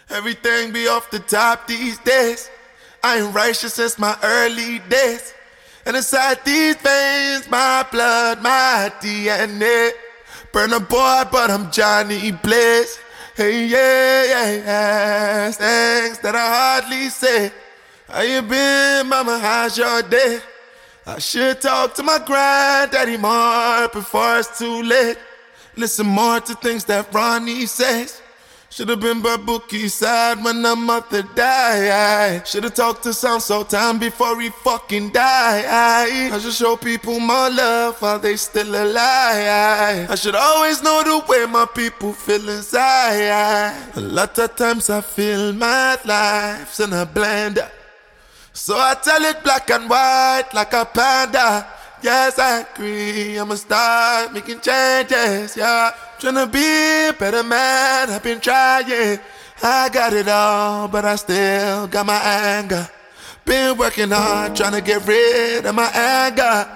Everything be off the top these days. I ain't righteous since my early days. And inside these veins, my blood, my DNA. Burn a boy, but I'm Johnny Blaze. Hey, yeah. Things that I hardly say. How you been, mama? How's your day? I should talk to my granddaddy more before it's too late. Listen more to things that Ronnie says. Should've been by Bookie's side when the mother died. Should've talked to Sound Sultan before he fucking died. I should show people more love while they still alive. I should always know the way my people feel inside. A lot of times I feel my life's in a blender, so I tell it black and white like a panda. Yes, I agree, I'ma start making changes, yeah. Tryna be a better man, I've been trying. I got it all, but I still got my anger. Been working hard, tryna get rid of my anger.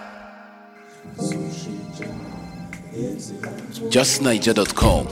JustNiger.com.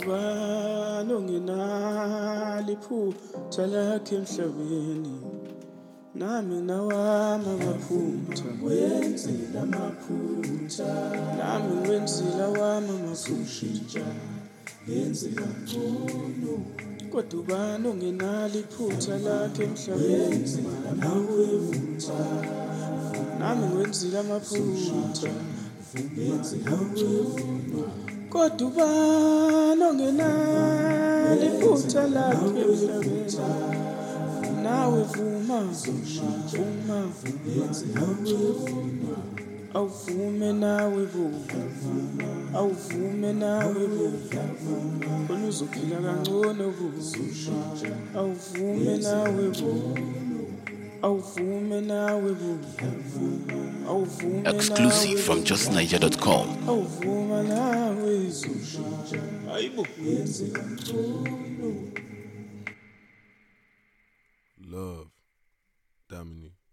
Nami nawami amaphutha wenzile amaphutha nami wenzile wami amaphutha yenzile ngcono kodwa ubani ongenalo iphutha lakhe emhlabeni nawe vutha nami wenzile amaphutha yenzile ngcono kodwa ubani ongenalo iphutha lakhe emhlabeni nawe vuma awuvume nawe vuma awuvume nawe vuma khona uzophila kangcono vuma awuvume nawe vuma awuvume nawe vuma awuvume Exclusive from JustNiger.com. awuvuma nawe ayibo Love, Dominique.